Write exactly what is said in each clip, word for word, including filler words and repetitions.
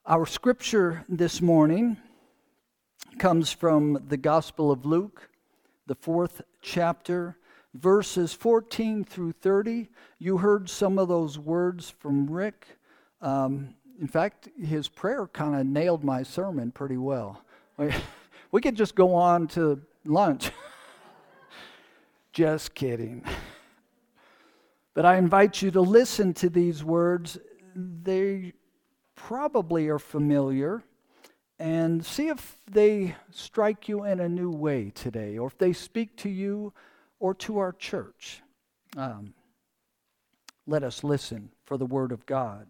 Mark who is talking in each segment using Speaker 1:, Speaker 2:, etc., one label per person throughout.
Speaker 1: Our scripture this morning comes from the Gospel of Luke, the fourth chapter, verses fourteen through thirty. You heard some of those words from Rick. Um, in fact, his prayer kind of nailed my sermon pretty well. We could just go on to lunch. Just kidding. But I invite you to listen to these words. They probably are familiar, and see if they strike you in a new way today, or if they speak to you or to our church. Um, let us listen for the word of God.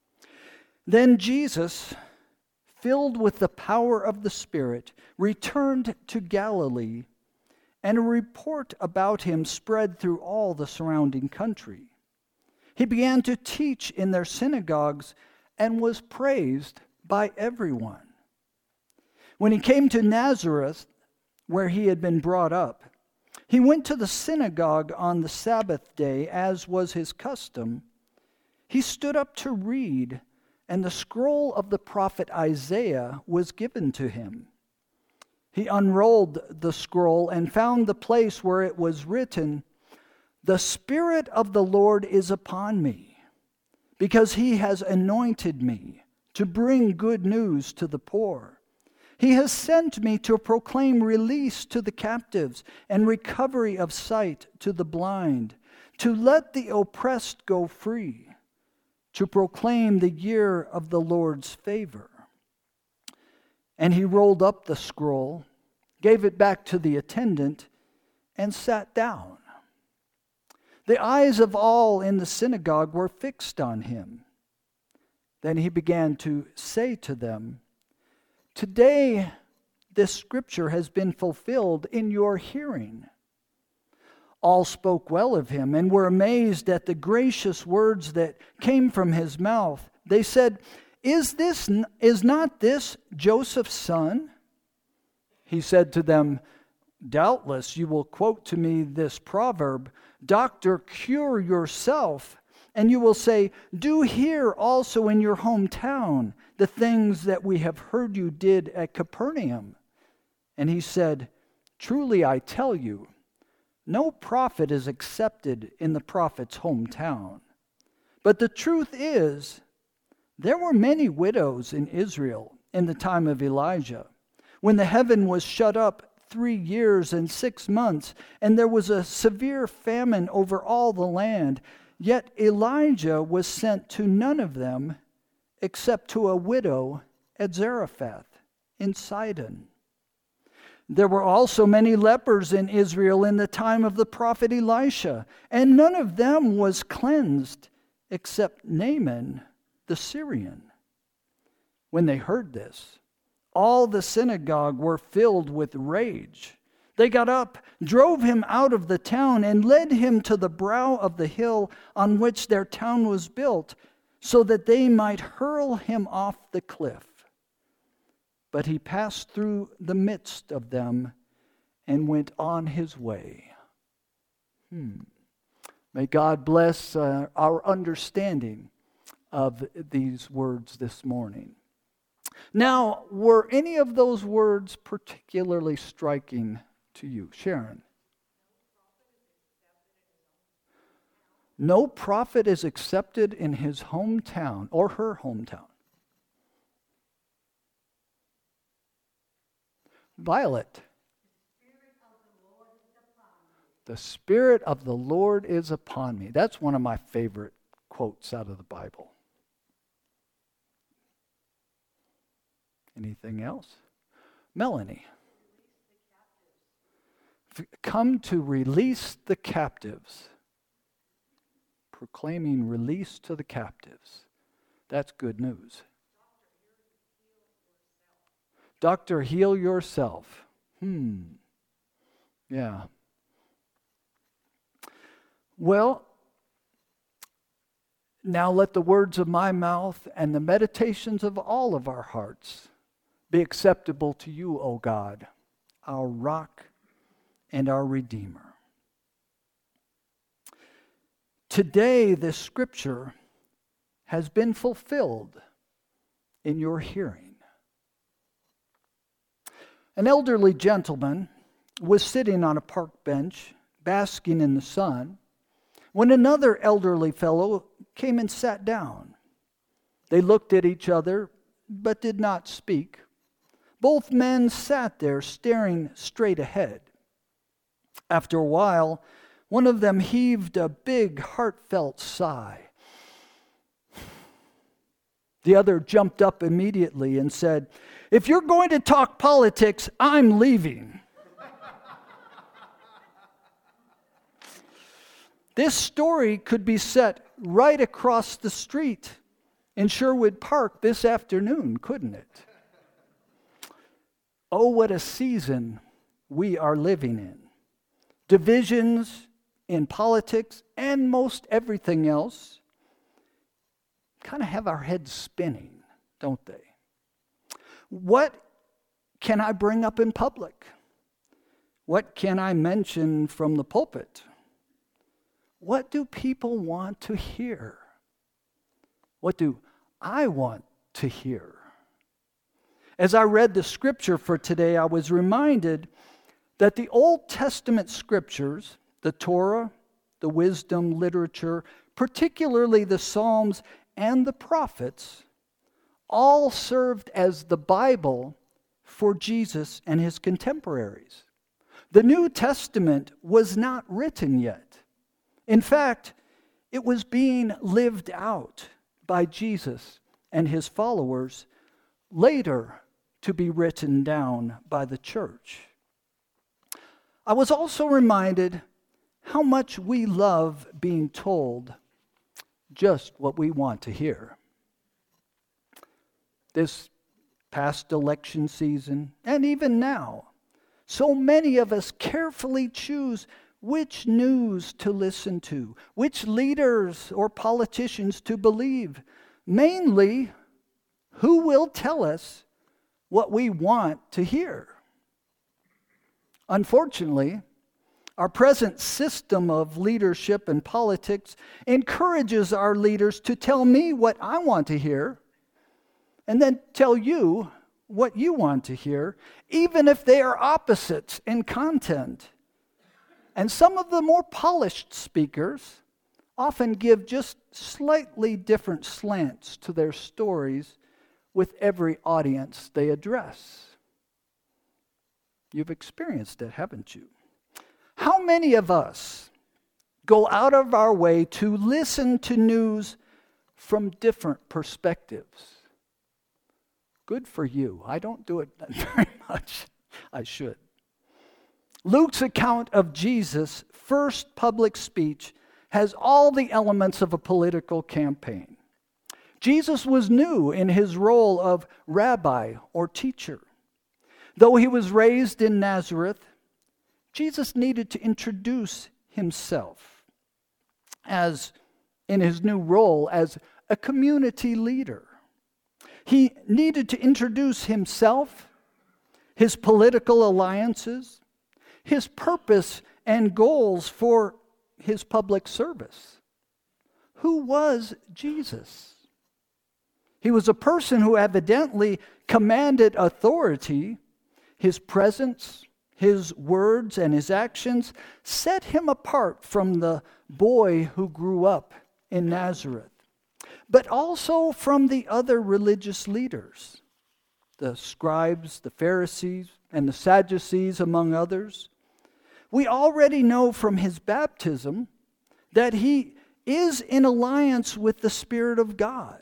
Speaker 1: Then Jesus, filled with the power of the Spirit, returned to Galilee, and a report about him spread through all the surrounding country. He began to teach in their synagogues and was praised by everyone. When he came to Nazareth, where he had been brought up, he went to the synagogue on the Sabbath day, as was his custom. He stood up to read, and the scroll of the prophet Isaiah was given to him. He unrolled the scroll and found the place where it was written, "The Spirit of the Lord is upon me, because he has anointed me to bring good news to the poor. He has sent me to proclaim release to the captives and recovery of sight to the blind, to let the oppressed go free, to proclaim the year of the Lord's favor." And he rolled up the scroll, gave it back to the attendant, and sat down. The eyes of all in the synagogue were fixed on him. Then he began to say to them, "Today this scripture has been fulfilled in your hearing." All spoke well of him and were amazed at the gracious words that came from his mouth. They said, "Is this is not this Joseph's son?" He said to them, "Doubtless you will quote to me this proverb, 'Doctor, cure yourself.' And you will say, 'Do here also in your hometown the things that we have heard you did at Capernaum.' And he said, 'Truly I tell you, no prophet is accepted in the prophet's hometown. But the truth is, there were many widows in Israel in the time of Elijah, when the heaven was shut up three years and six months, and there was a severe famine over all the land. Yet Elijah was sent to none of them, except to a widow at Zarephath in Sidon. There were also many lepers in Israel in the time of the prophet Elisha, and none of them was cleansed, except Naaman the Syrian." When they heard this, all the synagogue were filled with rage. They got up, drove him out of the town, and led him to the brow of the hill on which their town was built, so that they might hurl him off the cliff. But he passed through the midst of them and went on his way. Hmm. May God bless uh, our understanding of these words this morning. Now, were any of those words particularly striking to you? Sharon? No prophet is accepted in his hometown or her hometown. Violet? The Spirit of the Lord is upon me. That's one of my favorite quotes out of the Bible. Anything else? Melanie. Come to release the captives. Proclaiming release to the captives. That's good news. Doctor, heal yourself. Hmm. Yeah. Well, now let the words of my mouth and the meditations of all of our hearts be acceptable to you, O God, our rock and our Redeemer. Today, this scripture has been fulfilled in your hearing. An elderly gentleman was sitting on a park bench, basking in the sun, when another elderly fellow came and sat down. They looked at each other, but did not speak. Both men sat there staring straight ahead. After a while, one of them heaved a big, heartfelt sigh. The other jumped up immediately and said, "If you're going to talk politics, I'm leaving." This story could be set right across the street in Sherwood Park this afternoon, couldn't it? Oh, what a season we are living in. Divisions in politics and most everything else kind of have our heads spinning, don't they? What can I bring up in public? What can I mention from the pulpit? What do people want to hear? What do I want to hear? As I read the scripture for today, I was reminded that the Old Testament scriptures, the Torah, the wisdom literature, particularly the Psalms and the prophets, all served as the Bible for Jesus and his contemporaries. The New Testament was not written yet. In fact, it was being lived out by Jesus and his followers, later to be written down by the church. I was also reminded how much we love being told just what we want to hear. This past election season, and even now, so many of us carefully choose which news to listen to, which leaders or politicians to believe. Mainly, who will tell us what we want to hear? Unfortunately, our present system of leadership and politics encourages our leaders to tell me what I want to hear and then tell you what you want to hear, even if they are opposites in content. And some of the more polished speakers often give just slightly different slants to their stories with every audience they address. You've experienced it, haven't you? How many of us go out of our way to listen to news from different perspectives? Good for you. I don't do it very much. I should. Luke's account of Jesus' first public speech has all the elements of a political campaign. Jesus was new in his role of rabbi or teacher. Though he was raised in Nazareth, Jesus needed to introduce himself as in his new role as a community leader. He needed to introduce himself, his political alliances, his purpose and goals for his public service. Who was Jesus? He was a person who evidently commanded authority. His presence, his words, and his actions set him apart from the boy who grew up in Nazareth, but also from the other religious leaders, the scribes, the Pharisees, and the Sadducees, among others. We already know from his baptism that he is in alliance with the Spirit of God.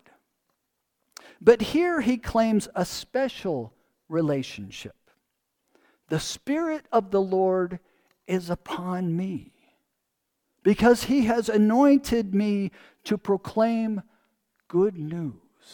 Speaker 1: But here he claims a special relationship. The Spirit of the Lord is upon me, because he has anointed me to proclaim good news.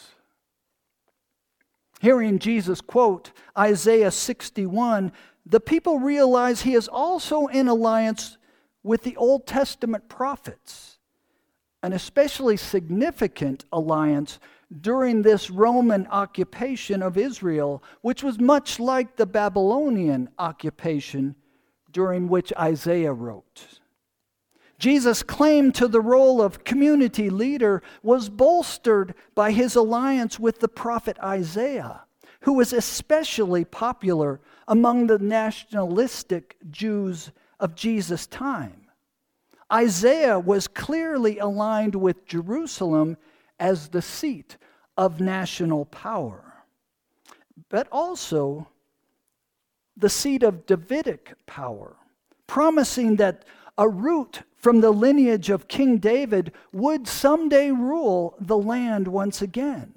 Speaker 1: Hearing Jesus quote Isaiah sixty-one, the people realize he is also in alliance with the Old Testament prophets, an especially significant alliance during this Roman occupation of Israel, which was much like the Babylonian occupation during which Isaiah wrote. Jesus' claim to the role of community leader was bolstered by his alliance with the prophet Isaiah, who was especially popular among the nationalistic Jews of Jesus' time. Isaiah was clearly aligned with Jerusalem as the seat of national power, but also the seat of Davidic power, promising that a root from the lineage of King David would someday rule the land once again.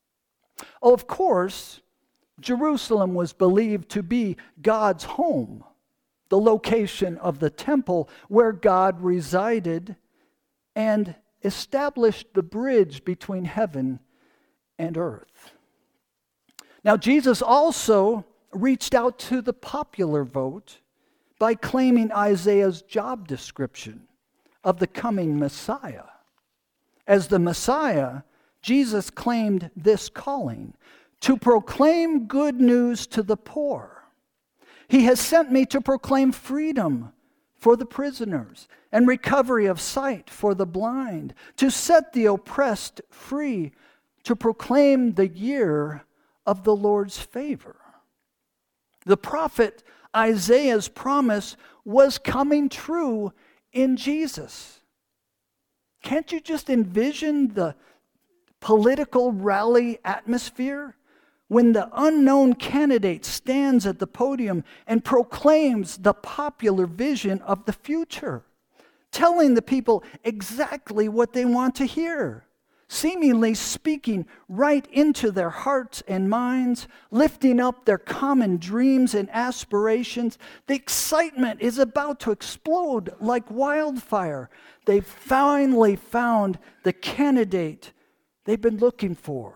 Speaker 1: Of course, Jerusalem was believed to be God's home, the location of the temple where God resided and established the bridge between heaven and earth. Now, Jesus also reached out to the popular vote by claiming Isaiah's job description of the coming Messiah. As the Messiah, Jesus claimed this calling: to proclaim good news to the poor. He has sent me to proclaim freedom for the prisoners and recovery of sight for the blind, to set the oppressed free, to proclaim the year of the Lord's favor. The prophet Isaiah's promise was coming true in Jesus. Can't you just envision the political rally atmosphere when the unknown candidate stands at the podium and proclaims the popular vision of the future, telling the people exactly what they want to hear, seemingly speaking right into their hearts and minds, lifting up their common dreams and aspirations? The excitement is about to explode like wildfire. They finally found the candidate they've been looking for.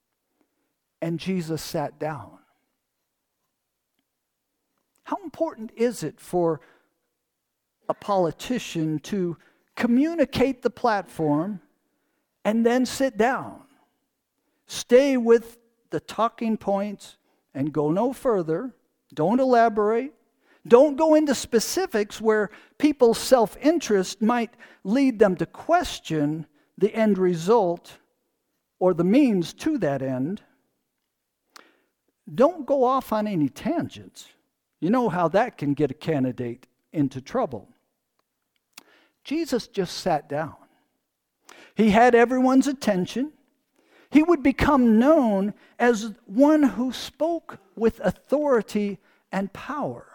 Speaker 1: And Jesus sat down. How important is it for a politician to communicate the platform and then sit down? Stay with the talking points and go no further. Don't elaborate. Don't go into specifics where people's self-interest might lead them to question the end result or the means to that end. Don't go off on any tangents. You know how that can get a candidate into trouble. Jesus just sat down. He had everyone's attention. He would become known as one who spoke with authority and power.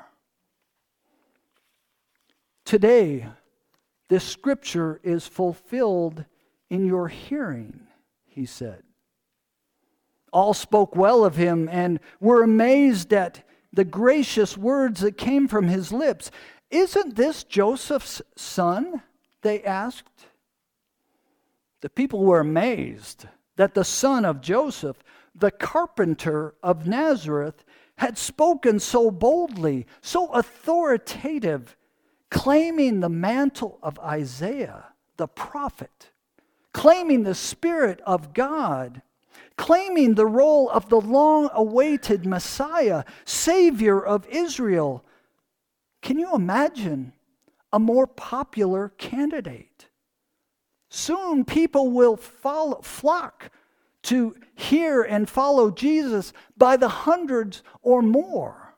Speaker 1: Today, this scripture is fulfilled in your hearing, he said. All spoke well of him and were amazed at the gracious words that came from his lips. "Isn't this Joseph's son?" they asked. The people were amazed that the son of Joseph, the carpenter of Nazareth, had spoken so boldly, so authoritative, claiming the mantle of Isaiah, the prophet, claiming the Spirit of God, claiming the role of the long-awaited Messiah, Savior of Israel. Can you imagine a more popular candidate? Soon people will follow, flock to hear and follow Jesus by the hundreds or more.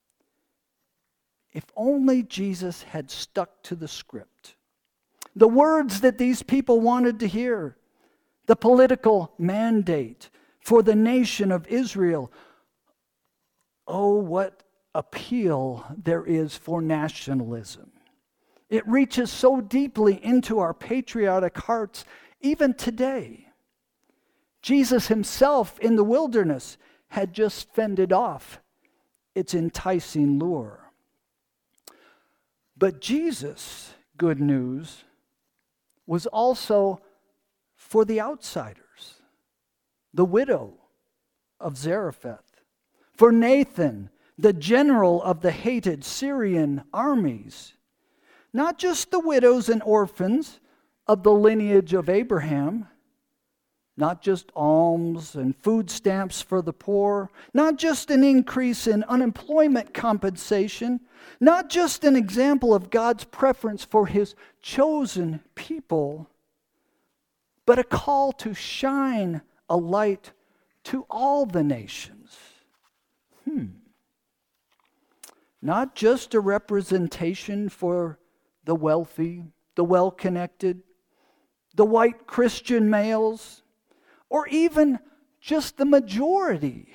Speaker 1: If only Jesus had stuck to the script, the words that these people wanted to hear, the political mandate for the nation of Israel. Oh, what appeal there is for nationalism. It reaches so deeply into our patriotic hearts, even today. Jesus himself in the wilderness had just fended off its enticing lure. But Jesus' good news was also for the outsiders, the widow of Zarephath, for Nathan, the general of the hated Syrian armies, not just the widows and orphans of the lineage of Abraham, not just alms and food stamps for the poor, not just an increase in unemployment compensation, not just an example of God's preference for His chosen people, but a call to shine a light to all the nations. Hmm. Not just a representation for the wealthy, the well-connected, the white Christian males, or even just the majority,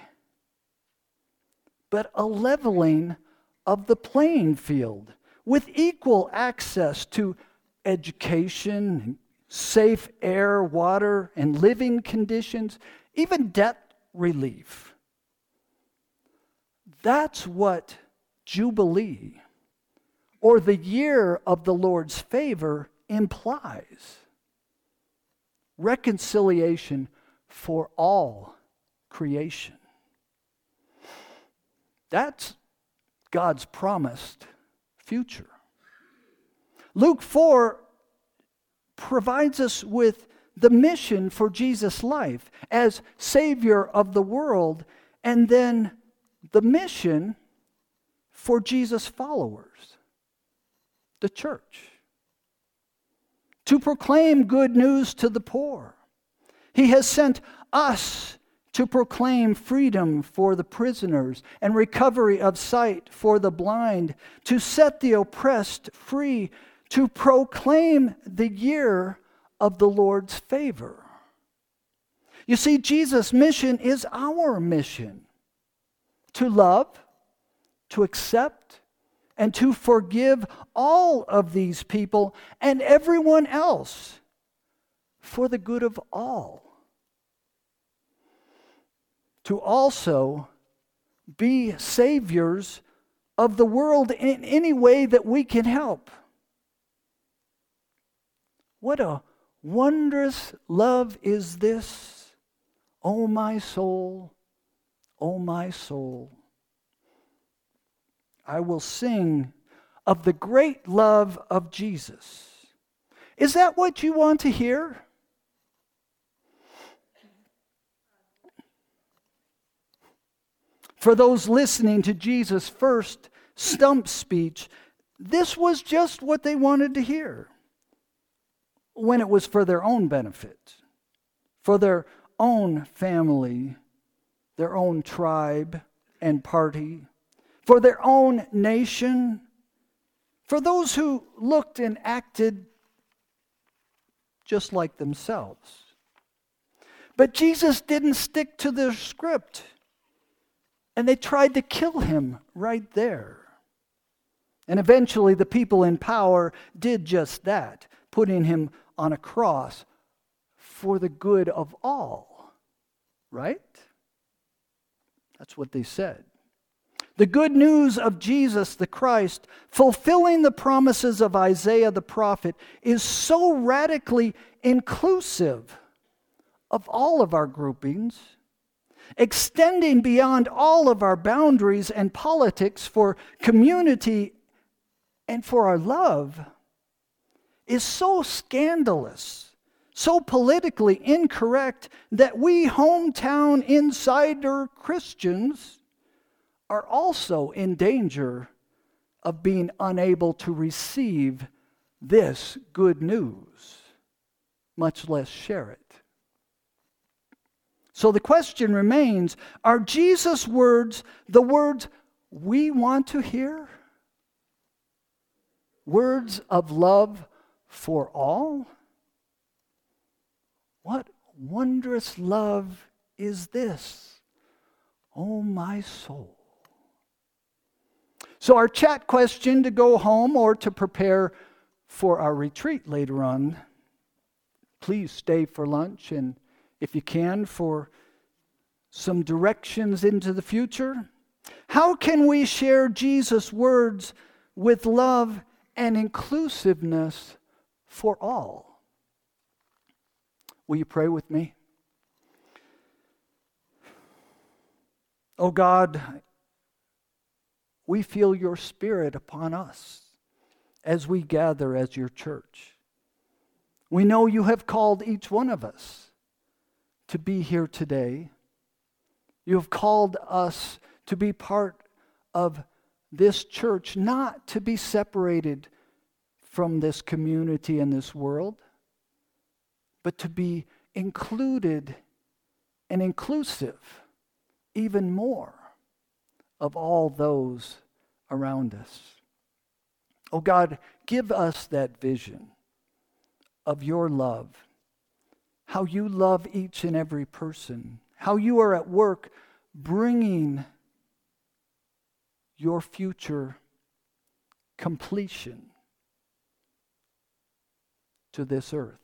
Speaker 1: but a leveling of the playing field with equal access to education, safe air, water, and living conditions, even debt relief. That's what Jubilee, or the year of the Lord's favor, implies. Reconciliation for all creation. That's God's promised future. Luke four provides us with the mission for Jesus' life as Savior of the world, and then the mission for Jesus' followers, the church. To proclaim good news to the poor. He has sent us to proclaim freedom for the prisoners and recovery of sight for the blind, to set the oppressed free, to proclaim the year of the Lord's favor. You see, Jesus' mission is our mission. To love, to accept, and to forgive all of these people and everyone else for the good of all. To also be saviors of the world in any way that we can help. What a wondrous love is this, O my soul, O my soul. I will sing of the great love of Jesus. Is that what you want to hear? For those listening to Jesus' first stump speech, this was just what they wanted to hear when it was for their own benefit, for their own family, their own tribe and party, for their own nation, for those who looked and acted just like themselves. But Jesus didn't stick to their script, and they tried to kill him right there. And eventually the people in power did just that, putting him on a cross for the good of all. Right? That's what they said. The good news of Jesus the Christ, fulfilling the promises of Isaiah the prophet, is so radically inclusive of all of our groupings, extending beyond all of our boundaries and politics for community and for our love, is so scandalous, so politically incorrect, that we hometown insider Christians are also in danger of being unable to receive this good news, much less share it. So the question remains, are Jesus' words the words we want to hear? Words of love for all? What wondrous love is this, oh my soul? So our chat question to go home or to prepare for our retreat later on, please stay for lunch, and if you can, for some directions into the future. How can we share Jesus' words with love and inclusiveness for all? Will you pray with me? Oh God, we feel your Spirit upon us as we gather as your church. We know you have called each one of us to be here today. You have called us to be part of this church, not to be separated from this community and this world, but to be included and inclusive even more of all those around us. Oh God, give us that vision of your love, how you love each and every person, how you are at work bringing your future completion to this earth.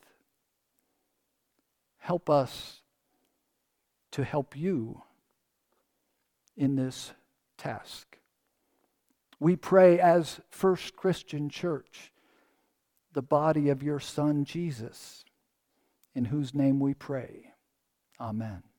Speaker 1: Help us to help you in this task. We pray as First Christian Church, the body of your Son Jesus, in whose name we pray. Amen.